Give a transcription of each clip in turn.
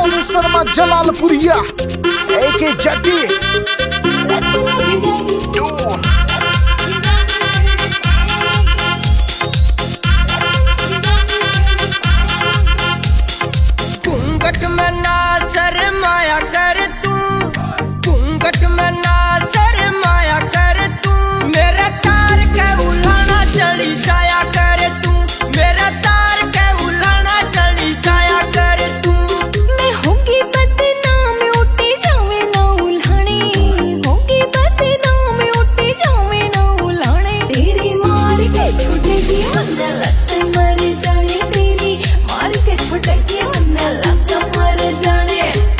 सोनू शर्मा जलालपुरिया एके जटी घूंघट में ना शर्माया कर तू, घूंघट में ना शर्माया कर तू, मेरा तार के उल्हाना चली जाया कर तू, मेरा तार के उल्हाना चली जाया कर तू। मैं होगी बदनाम उठी जावे ना उल्हाने, होगी बदनाम उठी जावे ना उल्हाने, तेरी मार के छुटेगी वरना लत मर जाने, तेरी मार के छुटेगी वरना लत मर जाने।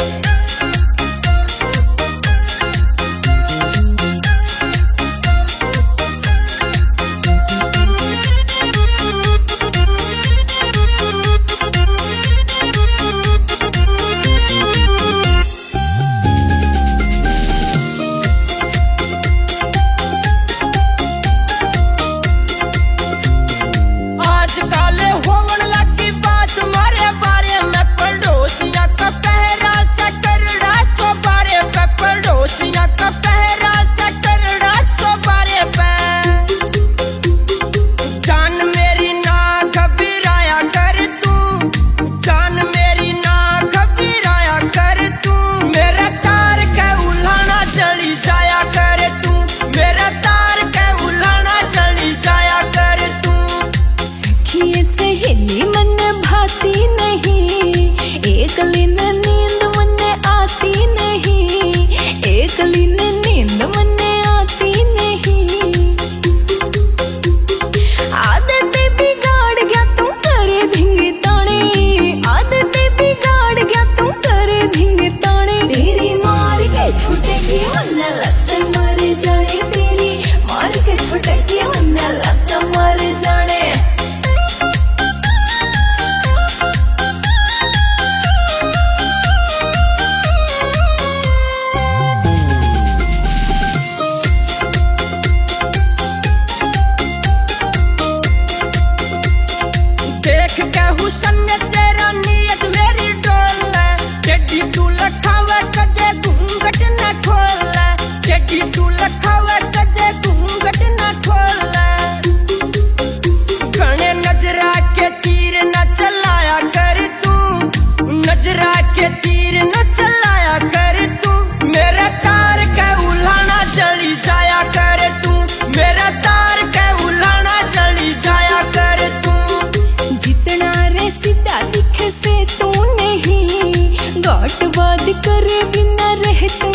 करे बिना रह तू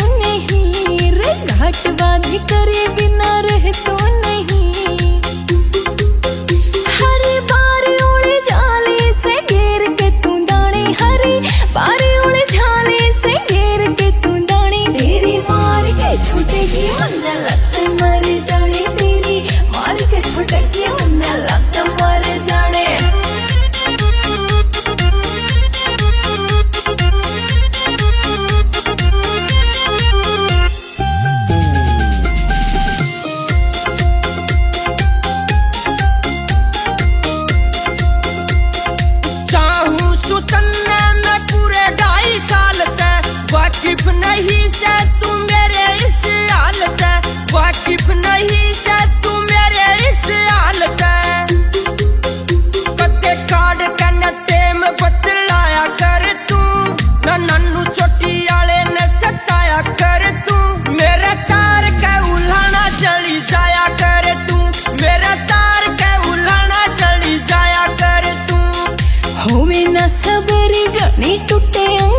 नहीं रे, घाटवाद करे बिना रह तू नहीं, हर बार उड़े जाले से घेर के तू दाने, हर बार उड़े जाले से घेर के तू दाने, तेरी मार के छूटेगी वरना लत मर जाने, तेरी मार के छूटेगी वरना लत मर जाने। वाकिफ नहीं से तू मेरे इस हालत, वाकिफ नहीं से तू मेरे इस हालत, कदे कार्ड का न टेम बतलाया कर तू, न नन्नू चोटी आले न सताया कर तू, मेरा तार के उल्हाना चली जाया कर तू, मेरा तार के उल्हाना चली जाया कर तू। होवे न सबर गणी टूटे